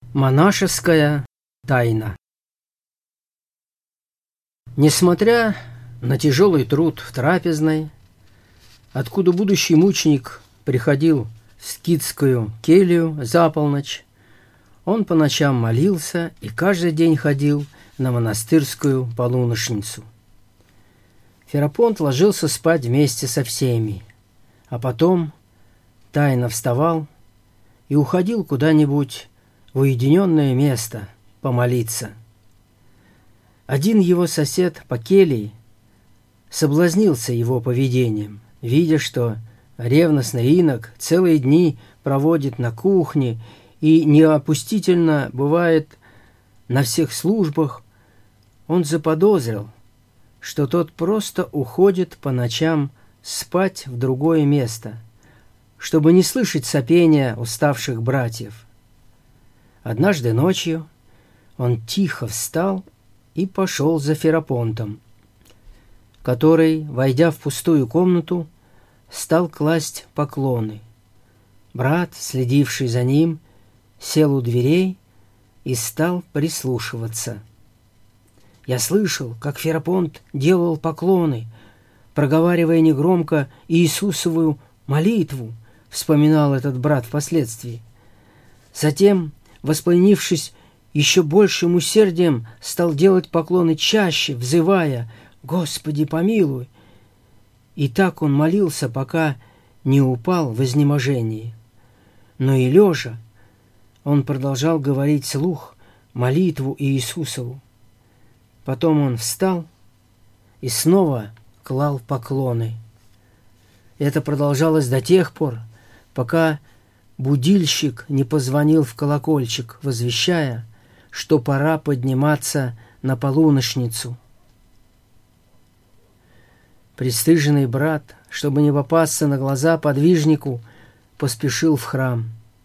Монашеская тайна. Несмотря на тяжелый труд в трапезной, откуда будущий мученик приходил в скитскую келью за полночь, он по ночам молился и каждый день ходил на монастырскую полуношницу. Ферапонт ложился спать вместе со всеми, а потом тайно вставал и уходил куда-нибудь в уединенное место помолиться. Один его сосед по келье соблазнился его поведением, видя, что ревностный инок целые дни проводит на кухне и неопустительно бывает на всех службах. Он заподозрил, что тот просто уходит по ночам спать в другое место, чтобы не слышать сопения уставших братьев. Однажды ночью он тихо встал и пошел за Ферапонтом, который, войдя в пустую комнату, стал класть поклоны. Брат, следивший за ним, сел у дверей и стал прислушиваться. «Я слышал, как Ферапонт делал поклоны, проговаривая негромко Иисусовую молитву», — вспоминал этот брат впоследствии. Затем, воспламенившись еще большим усердием, стал делать поклоны чаще, взывая «Господи, помилуй!». И так он молился, пока не упал в изнеможении. Но и лежа он продолжал говорить вслух молитву Иисусову. Потом он встал и снова клал поклоны. Это продолжалось до тех пор, пока будильщик не позвонил в колокольчик, возвещая, что пора подниматься на полуношницу. Пристыженный брат, чтобы не попасться на глаза подвижнику, поспешил в храм.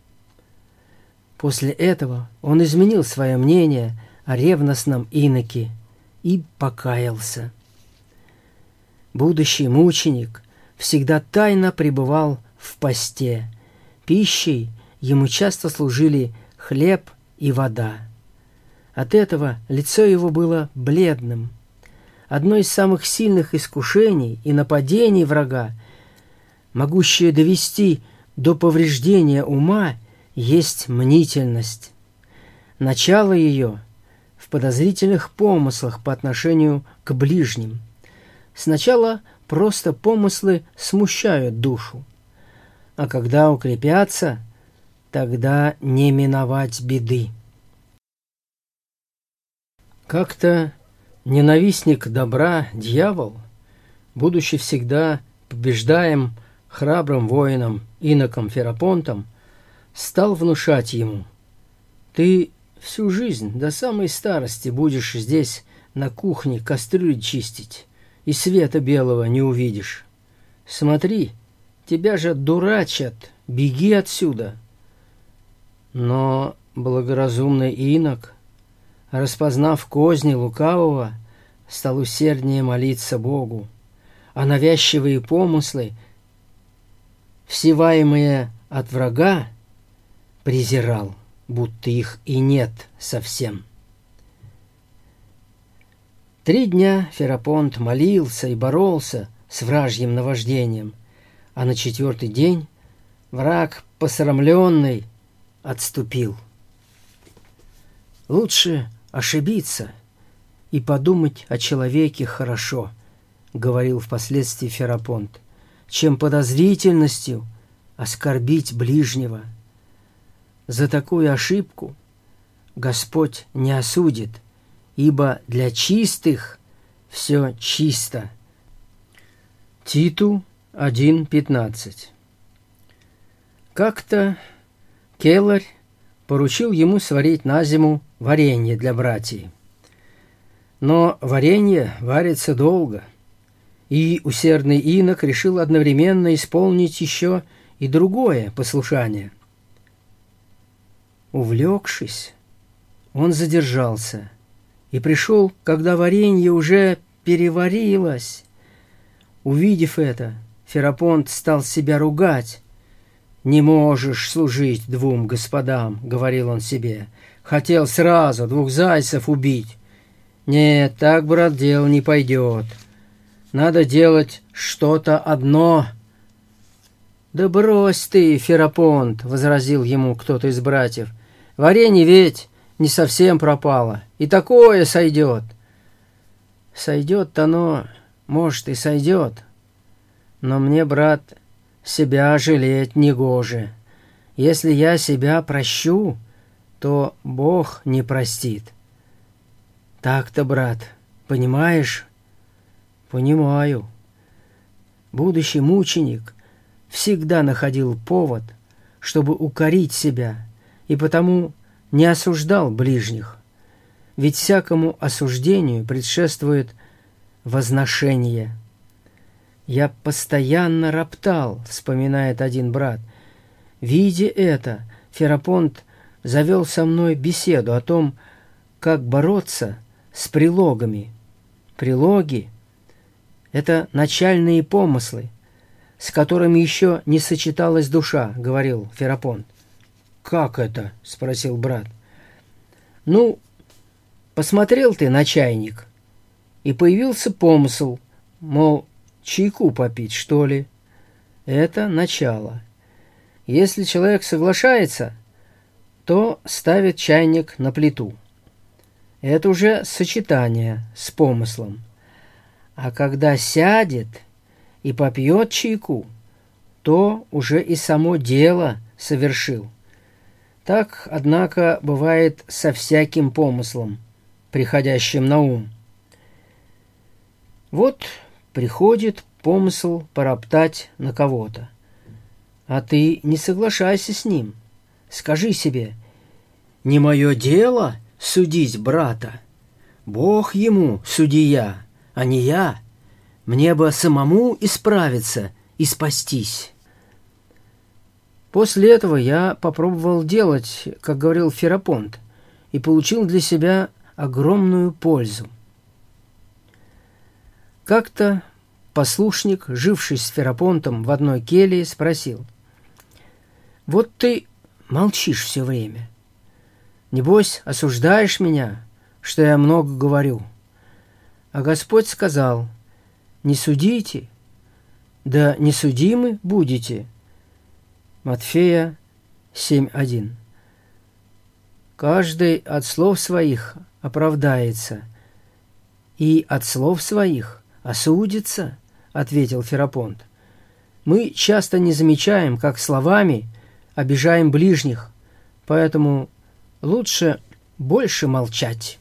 После этого он изменил свое мнение о ревностном иноке и покаялся. Будущий мученик всегда тайно пребывал в посте. Пищей ему часто служили хлеб и вода. От этого лицо его было бледным. Одно из самых сильных искушений и нападений врага, могущее довести до повреждения ума, есть мнительность. Начало ее в подозрительных помыслах по отношению к ближним. Сначала просто помыслы смущают душу, а когда укрепятся, тогда не миновать беды. Как-то ненавистник добра, дьявол, будучи всегда побеждаем храбрым воином иноком Ферапонтом, стал внушать ему: «Ты всю жизнь до самой старости будешь здесь на кухне кастрюли чистить, и света белого не увидишь. Смотри, тебя же дурачат, беги отсюда». Но благоразумный инок, распознав козни лукавого, стал усерднее молиться Богу, а навязчивые помыслы, всеваемые от врага, презирал, будто их и нет совсем. 3 дня Ферапонт молился и боролся с вражьим наваждением, а на 4-й день враг, посрамленный, отступил. «Лучше ошибиться и подумать о человеке хорошо», — говорил впоследствии Ферапонт, «чем подозрительностью оскорбить ближнего. За такую ошибку Господь не осудит, ибо для чистых все чисто». Титу 1:15. Как-то келарь поручил ему сварить на зиму варенье для братьев. Но варенье варится долго, и усердный инок решил одновременно исполнить еще и другое послушание. Увлекшись, он задержался и пришел, когда варенье уже переварилось. Увидев это, Ферапонт стал себя ругать. «Не можешь служить 2 господам», — говорил он себе, хотел сразу 2 зайцев убить. Нет, так, брат, дело не пойдет. Надо делать что-то одно». «Да брось ты, Ферапонт», — возразил ему кто-то из братьев. «Варенье ведь не совсем пропало, и такое сойдет». «Сойдет-то оно, может, и сойдет, но мне, брат, себя жалеть негоже. Если я себя прощу, то Бог не простит». «Так-то, брат, понимаешь?» «Понимаю». Будущий мученик всегда находил повод, чтобы укорить себя, и потому не осуждал ближних. Ведь всякому осуждению предшествует возношение. «Я постоянно роптал», — вспоминает один брат. «Видя это, Ферапонт завел со мной беседу о том, как бороться с прилогами». Прилоги — это начальные помыслы, с которыми еще не сочеталась душа, — говорил Ферапонт. «Как это?» — спросил брат. «Ну, посмотрел ты на чайник, и появился помысл, мол, чайку попить, что ли. Это начало. Если человек соглашается, то ставит чайник на плиту. Это уже сочетание с помыслом. А когда сядет и попьет чайку, то уже и само дело совершил. Так, однако, бывает со всяким помыслом, приходящим на ум. Вот приходит помысл пороптать на кого-то, а ты не соглашайся с ним. Скажи себе: «Не мое дело судить брата. Бог ему судья, а не я. Мне бы самому исправиться и спастись». После этого я попробовал делать, как говорил Ферапонт, и получил для себя огромную пользу. Как-то послушник, живший с Ферапонтом в одной келье, спросил: «Вот ты молчишь все время. Небось, осуждаешь меня, что я много говорю?» А Господь сказал: «Не судите, да не судимы будете». Матфея 7:1. «Каждый от слов своих оправдается, и от слов своих осудится», — ответил Ферапонт. Мы часто не замечаем, как словами обижаем ближних, поэтому лучше больше молчать.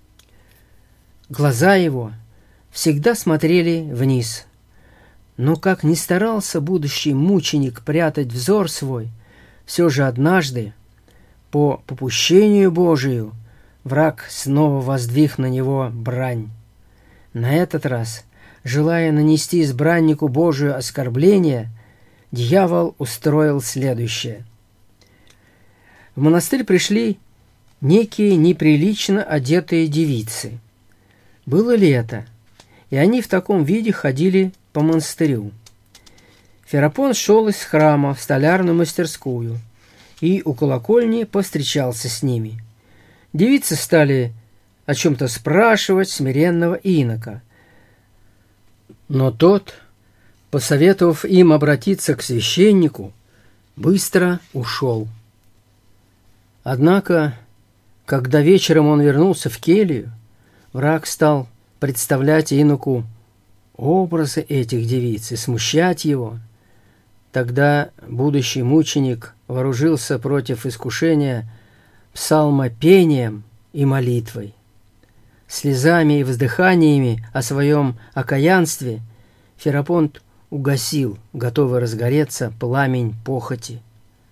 Глаза его всегда смотрели вниз. Но как ни старался будущий мученик прятать взор свой, все же однажды, по попущению Божию, враг снова воздвиг на него брань. На этот раз, желая нанести избраннику Божию оскорбление, дьявол устроил следующее. В монастырь пришли некие неприлично одетые девицы. Было лето, и они в таком виде ходили по монастырю. Ферапонт шел из храма в столярную мастерскую и у колокольни повстречался с ними. Девицы стали о чем-то спрашивать смиренного инока. Но тот, посоветовав им обратиться к священнику, быстро ушел. Однако, когда вечером он вернулся в келью, враг стал представлять иноку образы этих девиц и смущать его. Тогда будущий мученик вооружился против искушения псалмопением и молитвой. Слезами и вздыханиями о своем окаянстве Ферапонт угасил, готовый разгореться, пламень похоти.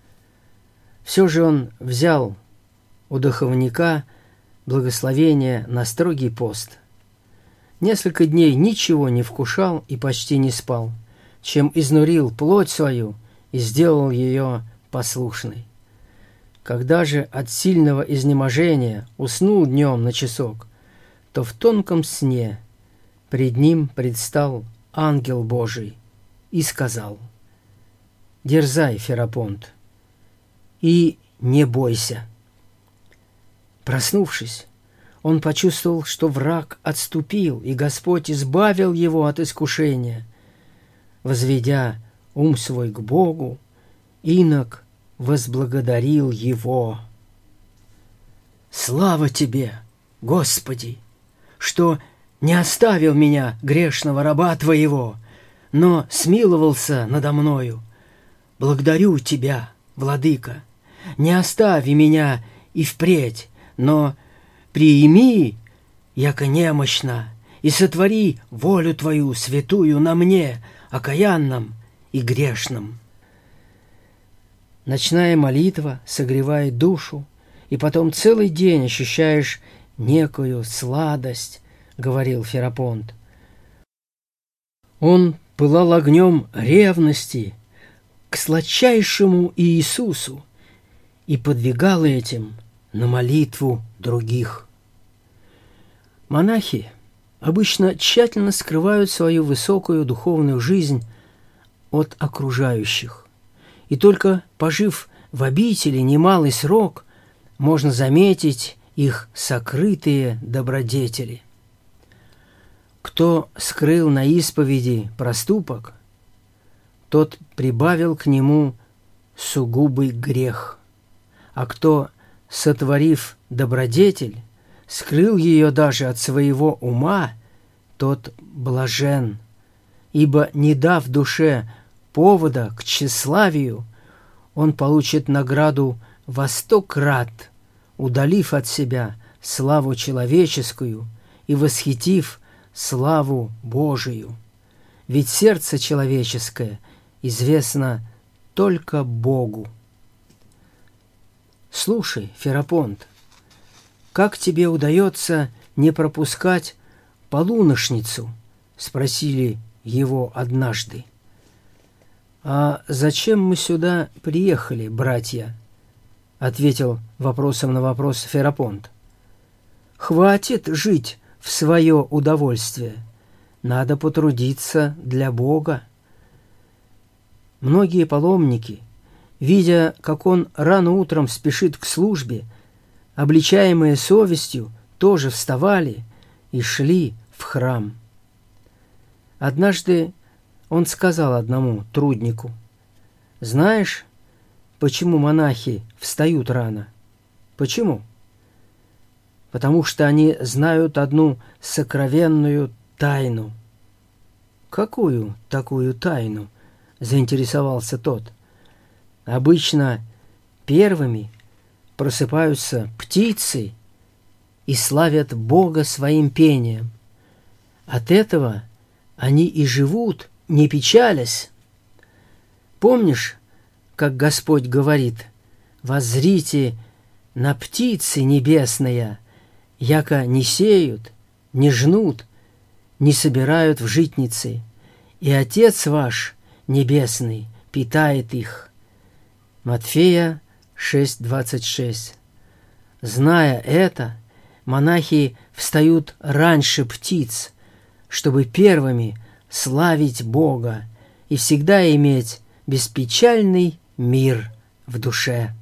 Все же он взял у духовника благословение на строгий пост. Несколько дней ничего не вкушал и почти не спал, чем изнурил плоть свою и сделал ее послушной. Когда же от сильного изнеможения уснул днем на часок, то в тонком сне пред ним предстал ангел Божий и сказал: «Дерзай, Ферапонт, и не бойся». Проснувшись, он почувствовал, что враг отступил, и Господь избавил его от искушения. Возведя ум свой к Богу, инок возблагодарил его. «Слава Тебе, Господи, что не оставил меня, грешного раба Твоего, но смиловался надо мною. Благодарю Тебя, Владыка, не остави меня и впредь, но приими, яко немощно, и сотвори волю Твою святую на мне, окаянном и грешном». Ночная молитва согревает душу, и потом целый день ощущаешь некую сладость, говорил Ферапонт. Он пылал огнем ревности к сладчайшему Иисусу и подвигал этим на молитву других. Монахи обычно тщательно скрывают свою высокую духовную жизнь от окружающих, и только пожив в обители немалый срок, можно заметить их сокрытые добродетели. Кто скрыл на исповеди проступок, тот прибавил к нему сугубый грех, а кто, сотворив добродетель, скрыл ее даже от своего ума, тот блажен, ибо, не дав душе повода к тщеславию, он получит награду во 100 крат, удалив от себя славу человеческую и восхитив славу Божию. Ведь сердце человеческое известно только Богу. Слушай, Ферапонт, как тебе удается не пропускать полуношницу? Спросили его однажды. «А зачем мы сюда приехали, братья?» — ответил вопросом на вопрос Ферапонт. «Хватит жить в свое удовольствие. Надо потрудиться для Бога». Многие паломники, видя, как он рано утром спешит к службе, обличаемые совестью, тоже вставали и шли в храм. Однажды он сказал одному труднику: «Знаешь, почему монахи встают рано? Почему? Потому что они знают одну сокровенную тайну». «Какую такую тайну?» — заинтересовался тот. «Обычно первыми просыпаются птицы и славят Бога своим пением. От этого они и живут, не печалясь. Помнишь, как Господь говорит: «Воззрите на птицы небесные, яко не сеют, не жнут, не собирают в житницы, и Отец ваш небесный питает их». Матфея 6:26. Зная это, монахи встают раньше птиц, чтобы первыми славить Бога и всегда иметь беспечальный мир в душе.